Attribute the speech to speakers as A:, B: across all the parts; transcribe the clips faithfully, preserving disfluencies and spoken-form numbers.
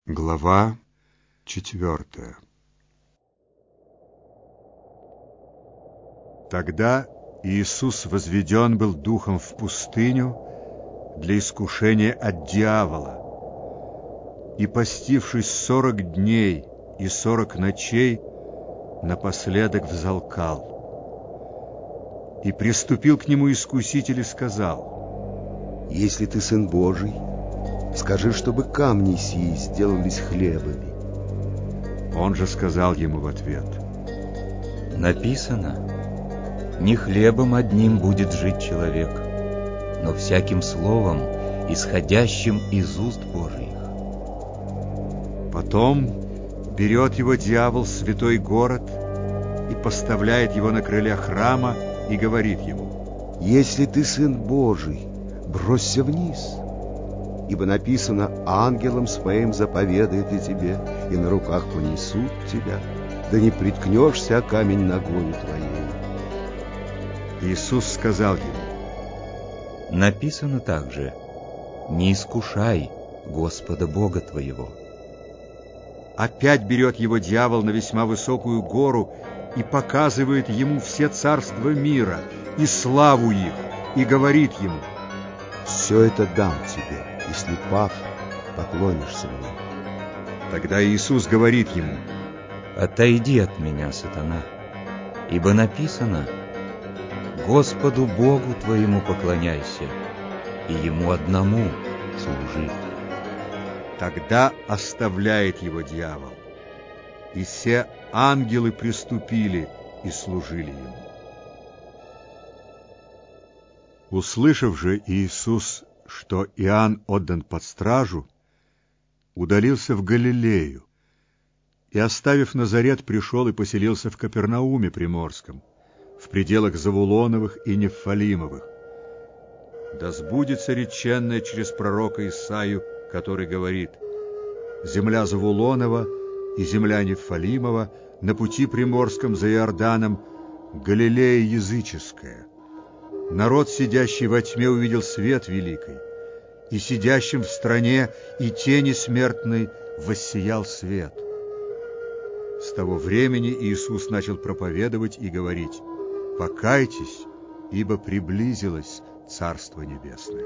A: Глава четвертая. Тогда Иисус возведен был духом в пустыню для искушения от дьявола, и, постившись сорок дней и сорок ночей, напоследок взалкал. И приступил к нему искуситель и сказал:
B: «Если ты Сын Божий, скажи, чтобы камни сии сделались хлебами».
A: Он же сказал ему в ответ:
C: написано: не хлебом одним будет жить человек, но всяким словом, исходящим из уст Божиих.
A: Потом берет его дьявол в святой город и поставляет его на крыле храма и говорит ему:
B: «Если ты Сын Божий, бросься вниз, ибо написано: ангелом своим заповедает и тебе, и на руках понесут тебя, да не приткнешься о камень ногою твоей».
A: Иисус сказал ему:
C: написано также: не искушай Господа Бога твоего.
A: Опять берет его дьявол на весьма высокую гору и показывает ему все царства мира и славу их, и говорит ему:
B: «Все это дам тебе, если, пав, поклонишься мне».
A: Тогда Иисус говорит ему:
C: отойди от меня, сатана, ибо написано: Господу Богу твоему поклоняйся, и Ему одному служи.
A: Тогда оставляет его дьявол, и все ангелы приступили и служили ему. Услышав же Иисус, что Иоанн отдан под стражу, удалился в Галилею, и, оставив Назарет, пришел и поселился в Капернауме Приморском, в пределах Завулоновых и Нефалимовых. Да сбудется реченное через пророка Исаию, который говорит: земля Завулонова и земля Нефалимова на пути приморском за Иорданом, Галилея языческая. Народ, сидящий во тьме, увидел свет великий, и сидящим в стране и тени смертной воссиял свет. С того времени Иисус начал проповедовать и говорить: покайтесь, ибо приблизилось Царство Небесное.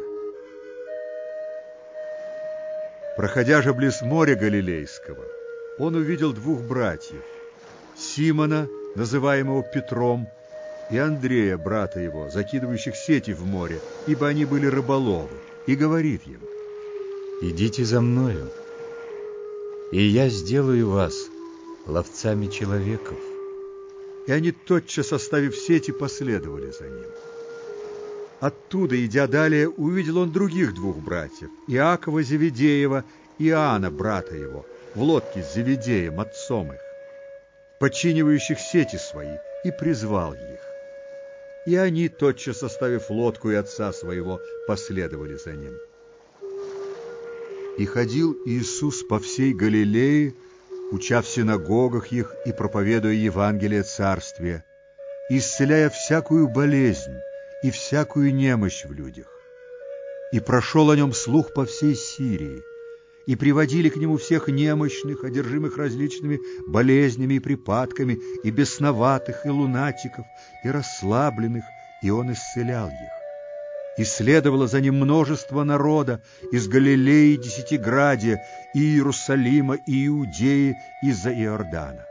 A: Проходя же близ моря Галилейского, он увидел двух братьев: Симона, называемого Петром, и Андрея, брата его, закидывающих сети в море, ибо они были рыболовы, и говорит им:
C: идите за мною, и я сделаю вас ловцами человеков.
A: И они, тотчас оставив сети, последовали за ним. Оттуда, идя далее, увидел он других двух братьев: Иакова Зеведеева и Иоанна, брата его, в лодке с Зеведеем, отцом их, подчинивающих сети свои, и призвал их. И они, тотчас оставив лодку и отца своего, последовали за ним. И ходил Иисус по всей Галилее, уча в синагогах их и проповедуя Евангелие Царствия, исцеляя всякую болезнь и всякую немощь в людях. И прошел о нем слух по всей Сирии, и приводили к нему всех немощных, одержимых различными болезнями и припадками, и бесноватых, и лунатиков, и расслабленных, и он исцелял их. И следовало за ним множество народа из Галилеи, Десятиградия, и Иерусалима, и Иудеи, и за Иордана.